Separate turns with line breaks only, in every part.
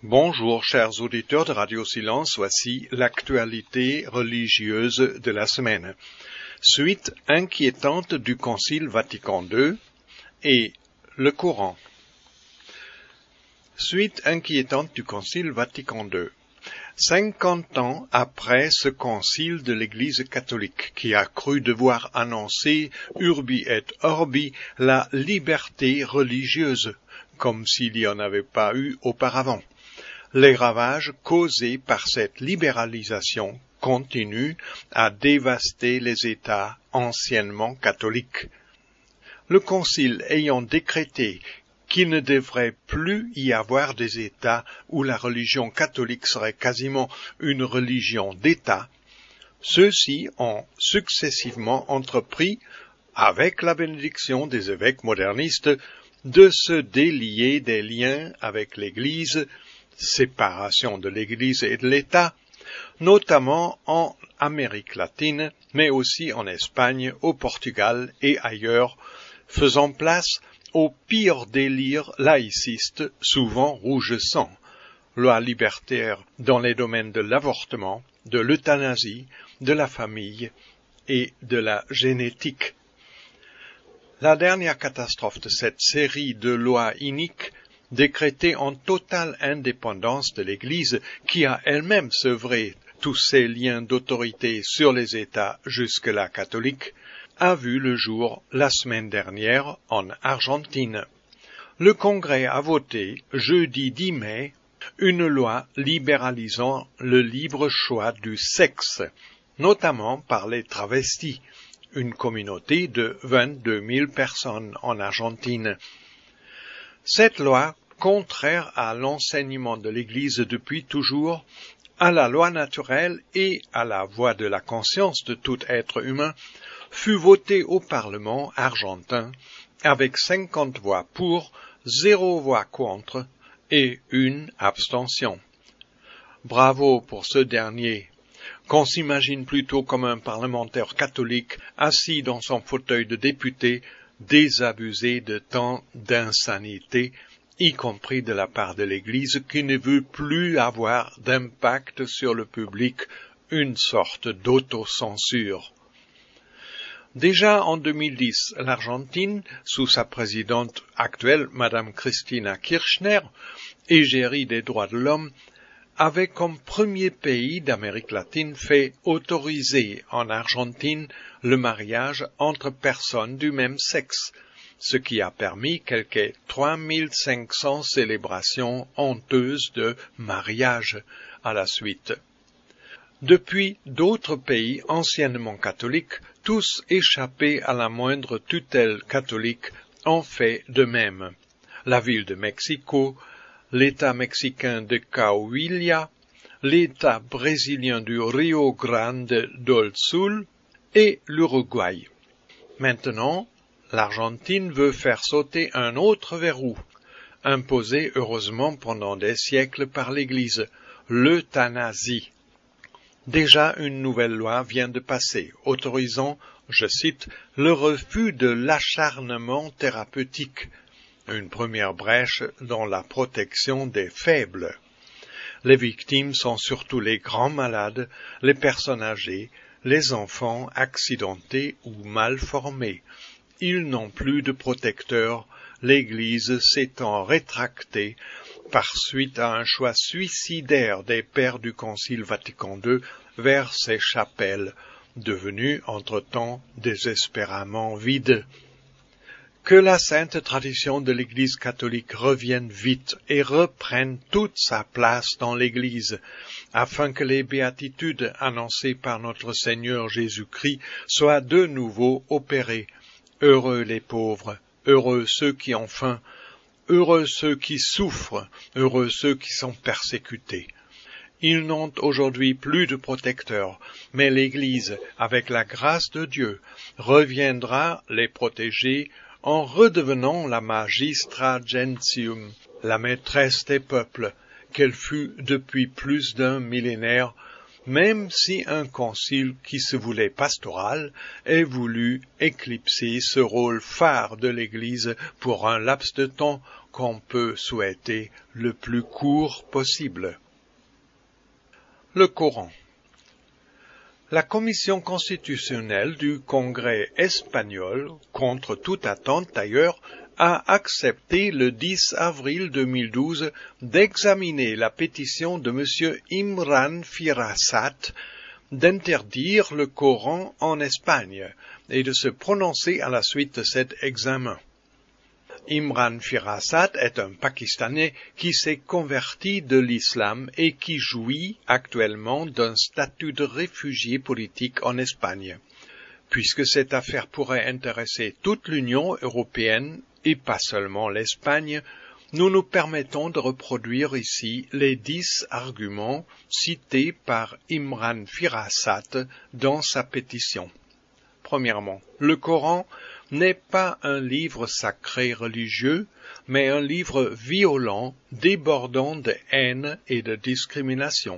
Bonjour, chers auditeurs de Radio Silence, voici l'actualité religieuse de la semaine. Suite inquiétante du Concile Vatican II et le Coran. Suite inquiétante du Concile Vatican II. 50 ans après ce concile de l'Église catholique, qui a cru devoir annoncer urbi et orbi la liberté religieuse, comme s'il n'y en avait pas eu auparavant. Les ravages causés par cette libéralisation continuent à dévaster les États anciennement catholiques. Le Concile ayant décrété qu'il ne devrait plus y avoir des États où la religion catholique serait quasiment une religion d'État, ceux-ci ont successivement entrepris, avec la bénédiction des évêques modernistes, de se délier des liens avec l'Église, séparation de l'Église et de l'État, notamment en Amérique latine, mais aussi en Espagne, au Portugal et ailleurs, faisant place au pire délire laïciste, souvent rouge sang, loi libertaire dans les domaines de l'avortement, de l'euthanasie, de la famille et de la génétique. La dernière catastrophe de cette série de lois iniques, décrétée en totale indépendance de l'Église, qui a elle-même sevré tous ses liens d'autorité sur les États jusque-là catholiques, a vu le jour la semaine dernière en Argentine. Le Congrès a voté, jeudi 10 mai, une loi libéralisant le libre choix du sexe, notamment par les travestis, une communauté de 22 000 personnes en Argentine. Cette loi, contraire à l'enseignement de l'Église depuis toujours, à la loi naturelle et à la voix de la conscience de tout être humain, fut votée au Parlement argentin avec 50 voix pour, 0 voix contre et 1 abstention. Bravo pour ce dernier, qu'on s'imagine plutôt comme un parlementaire catholique assis dans son fauteuil de député, désabusé de tant d'insanité, y compris de la part de l'Église qui ne veut plus avoir d'impact sur le public, une sorte d'autocensure. Déjà en 2010, l'Argentine, sous sa présidente actuelle, Madame Cristina Kirchner, égérie des droits de l'homme, avait comme premier pays d'Amérique latine fait autoriser en Argentine le mariage entre personnes du même sexe, ce qui a permis quelques 3500 célébrations honteuses de mariage à la suite. Depuis, d'autres pays anciennement catholiques, tous échappés à la moindre tutelle catholique, ont fait de même. La ville de Mexico, l'État mexicain de Coahuila, l'État brésilien du Rio Grande do Sul et l'Uruguay. Maintenant, l'Argentine veut faire sauter un autre verrou, imposé heureusement pendant des siècles par l'Église, l'euthanasie. Déjà une nouvelle loi vient de passer, autorisant, je cite, le refus de l'acharnement thérapeutique, une première brèche dans la protection des faibles. Les victimes sont surtout les grands malades, les personnes âgées, les enfants accidentés ou mal formés. Ils n'ont plus de protecteurs, l'Église s'étant rétractée par suite à un choix suicidaire des pères du Concile Vatican II vers ces chapelles, devenues entre-temps désespérément vides. Que la sainte tradition de l'Église catholique revienne vite et reprenne toute sa place dans l'Église, afin que les béatitudes annoncées par notre Seigneur Jésus-Christ soient de nouveau opérées. Heureux les pauvres, heureux ceux qui ont faim, heureux ceux qui souffrent, heureux ceux qui sont persécutés. Ils n'ont aujourd'hui plus de protecteurs, mais l'Église, avec la grâce de Dieu, reviendra les protéger en redevenant la magistra gentium, la maîtresse des peuples, qu'elle fut depuis plus d'un millénaire, même si un concile qui se voulait pastoral ait voulu éclipser ce rôle phare de l'Église pour un laps de temps qu'on peut souhaiter le plus court possible. Le Coran. La Commission constitutionnelle du Congrès espagnol, contre toute attente d'ailleurs, a accepté le 10 avril 2012 d'examiner la pétition de M. Imran Firasat d'interdire le Coran en Espagne et de se prononcer à la suite de cet examen. Imran Firasat est un Pakistanais qui s'est converti de l'islam et qui jouit actuellement d'un statut de réfugié politique en Espagne. Puisque cette affaire pourrait intéresser toute l'Union européenne et pas seulement l'Espagne, nous nous permettons de reproduire ici les 10 arguments cités par Imran Firasat dans sa pétition. Premièrement, le Coran n'est pas un livre sacré religieux, mais un livre violent, débordant de haine et de discrimination.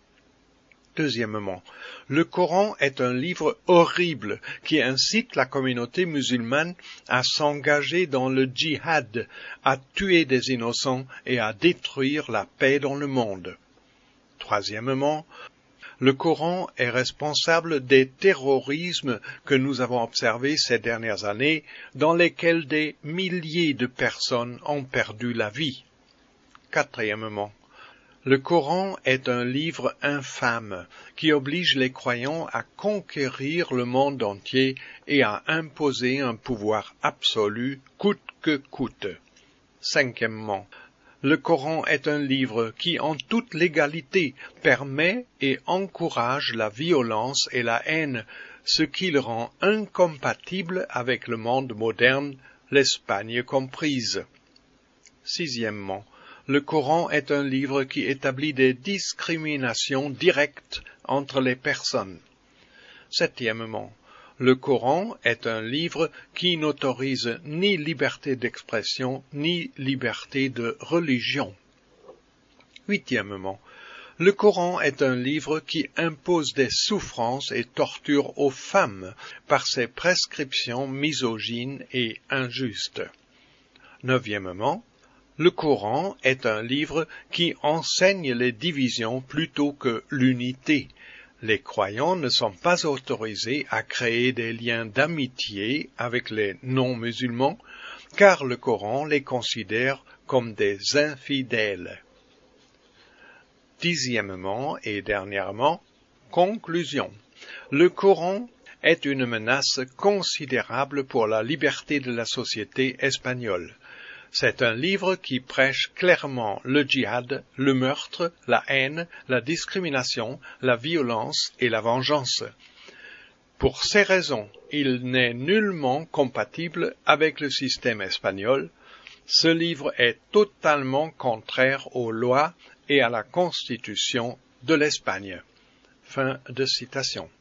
Deuxièmement, le Coran est un livre horrible qui incite la communauté musulmane à s'engager dans le djihad, à tuer des innocents et à détruire la paix dans le monde. Troisièmement, le Coran est responsable des terrorismes que nous avons observés ces dernières années, dans lesquels des milliers de personnes ont perdu la vie. Quatrièmement, le Coran est un livre infâme qui oblige les croyants à conquérir le monde entier et à imposer un pouvoir absolu coûte que coûte. Cinquièmement, le Coran est un livre qui, en toute légalité, permet et encourage la violence et la haine, ce qui le rend incompatible avec le monde moderne, l'Espagne comprise. Sixièmement, le Coran est un livre qui établit des discriminations directes entre les personnes. Septièmement, le Coran est un livre qui n'autorise ni liberté d'expression ni liberté de religion. Huitièmement, le Coran est un livre qui impose des souffrances et tortures aux femmes par ses prescriptions misogynes et injustes. Neuvièmement, le Coran est un livre qui enseigne les divisions plutôt que l'unité. Les croyants ne sont pas autorisés à créer des liens d'amitié avec les non-musulmans, car le Coran les considère comme des infidèles. Dixièmement et dernièrement, conclusion. Le Coran est une menace considérable pour la liberté de la société espagnole. C'est un livre qui prêche clairement le djihad, le meurtre, la haine, la discrimination, la violence et la vengeance. Pour ces raisons, il n'est nullement compatible avec le système espagnol. Ce livre est totalement contraire aux lois et à la Constitution de l'Espagne. Fin de citation.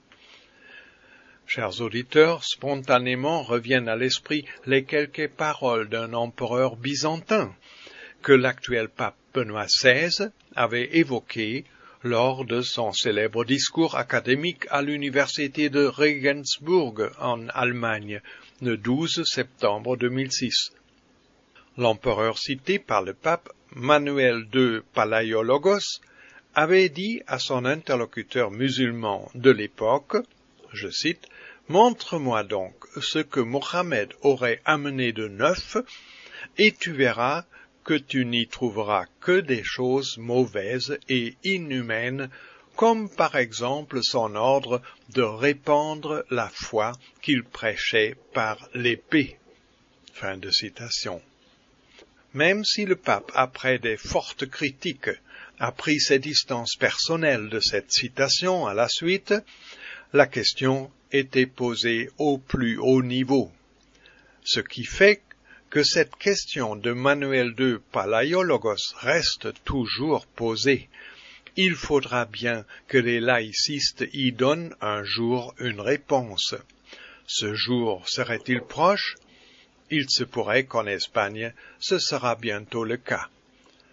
Chers auditeurs, spontanément reviennent à l'esprit les quelques paroles d'un empereur byzantin que l'actuel pape Benoît XVI avait évoquées lors de son célèbre discours académique à l'université de Regensburg en Allemagne le 12 septembre 2006. L'empereur cité par le pape, Manuel II Palaiologos, avait dit à son interlocuteur musulman de l'époque, je cite, « Montre-moi donc ce que Mohammed aurait amené de neuf, et tu verras que tu n'y trouveras que des choses mauvaises et inhumaines, comme par exemple son ordre de répandre la foi qu'il prêchait par l'épée. » Fin de citation. Même si le pape, après des fortes critiques, a pris ses distances personnelles de cette citation à la suite, la question était posée au plus haut niveau. Ce qui fait que cette question de Manuel II Palaiologos reste toujours posée. Il faudra bien que les laïcistes y donnent un jour une réponse. Ce jour serait-il proche? Il se pourrait qu'en Espagne, ce sera bientôt le cas.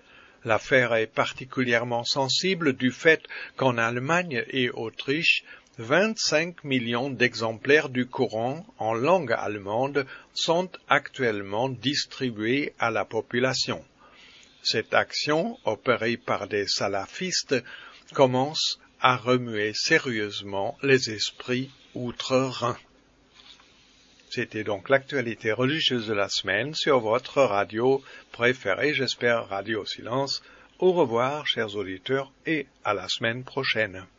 L'affaire est particulièrement sensible du fait qu'en Allemagne et Autriche, 25 millions d'exemplaires du Coran en langue allemande sont actuellement distribués à la population. Cette action, opérée par des salafistes, commence à remuer sérieusement les esprits outre-Rhin. C'était donc l'actualité religieuse de la semaine sur votre radio préférée, j'espère Radio Silence. Au revoir, chers auditeurs, et à la semaine prochaine.